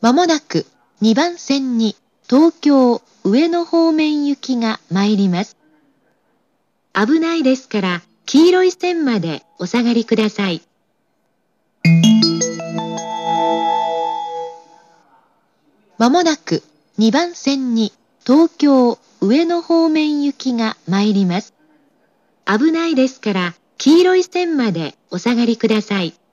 まもなく2番線に東京上野方面行きが参ります。危ないですから黄色い線までお下がりください。まもなく2番線に東京上野方面行きが参ります。危ないですから黄色い線までお下がりください。